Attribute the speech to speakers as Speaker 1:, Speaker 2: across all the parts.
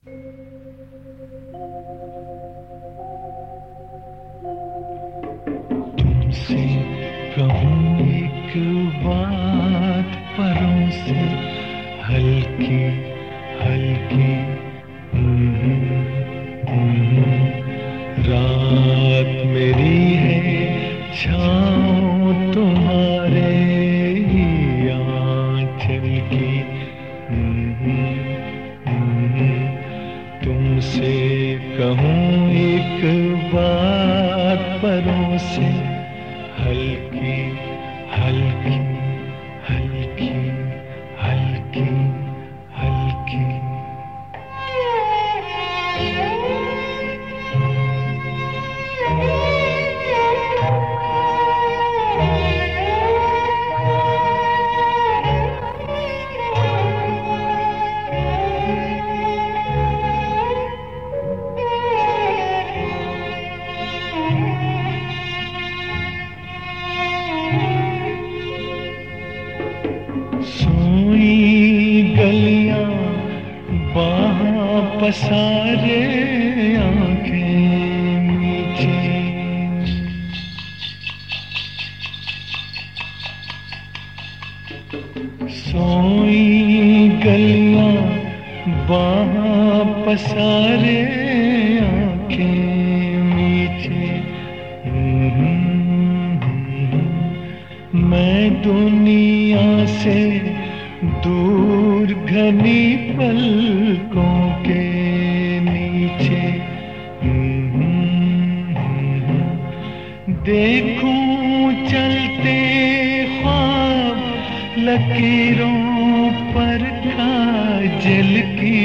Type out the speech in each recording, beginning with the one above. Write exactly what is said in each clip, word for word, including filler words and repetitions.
Speaker 1: तुमसे कहूँ एक बात परों से हल्की हल्की, रात मेरी है छाँव तुम्हारे आँचल की। तुमसे कहूँ एक बात परों से हल्की हल्की हल्की हल्की हल्की। सोई गलियां बाहां पसारे आंखें मीठी, सोई गलियां बाहां पसारे आंखें मीठी। मैं दुनिया से दूर घनी पलकों के नीचे देखूं चलते ख्वाब लकीरों पर काजल की।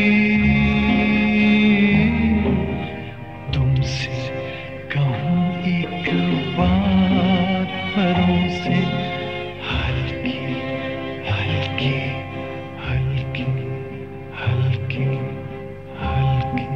Speaker 1: तुमसे कहूँ एक बात परों से हल्की हल्की हल्की हल्की हल्की।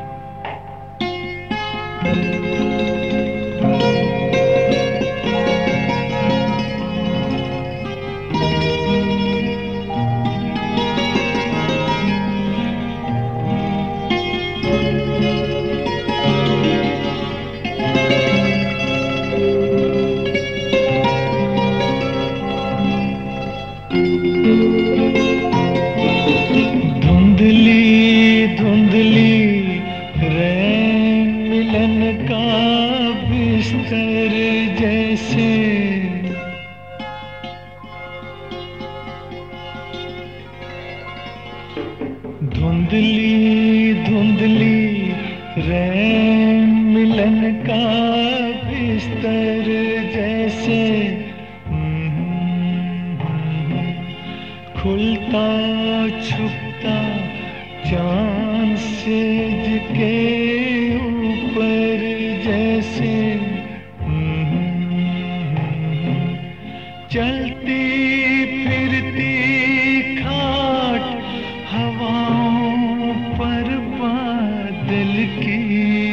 Speaker 1: धुंधली धुंधली रैन मिलन का बिस्तर जैसे, धुंधली धुंधली रैन मिलन का बिस्तर जैसे, खुलता छुपता चांद सेज के ऊपर जैसे, चलती फिरती खाट हवाओं पर बादल की।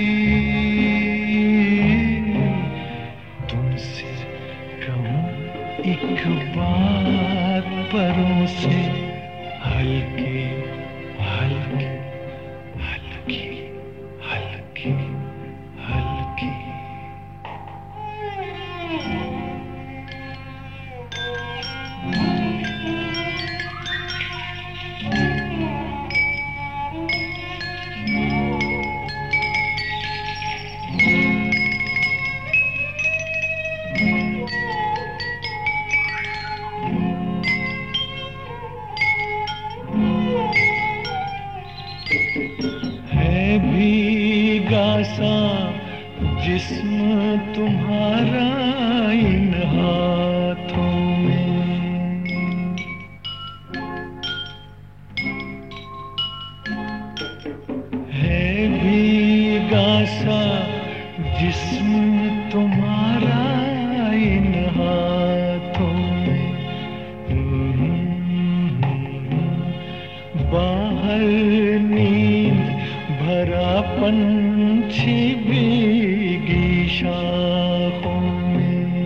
Speaker 1: तुमसे कहूँ एक बात परों से हल्की हल्की हल्की हल्की हल्की। है भीगा सा जिस्म तुम्हारा इन हाथों में, है भीगा सा जिस्म तुम्हारा इन हाथों में। बाहर नींद भरा पंछी भीगी शाखों में,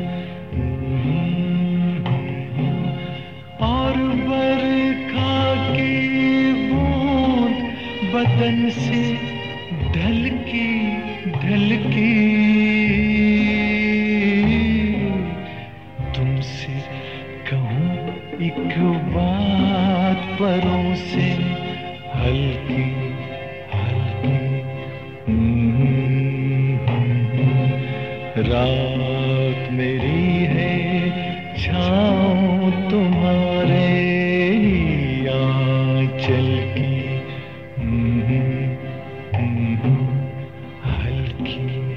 Speaker 1: और बरखा की बूंद बदन से ढलकी ढलकी तुमसे कहूँ एक बात परों से हल्की हल्की। रात मेरी है छाँव तुम्हारे आंचल की हल्की।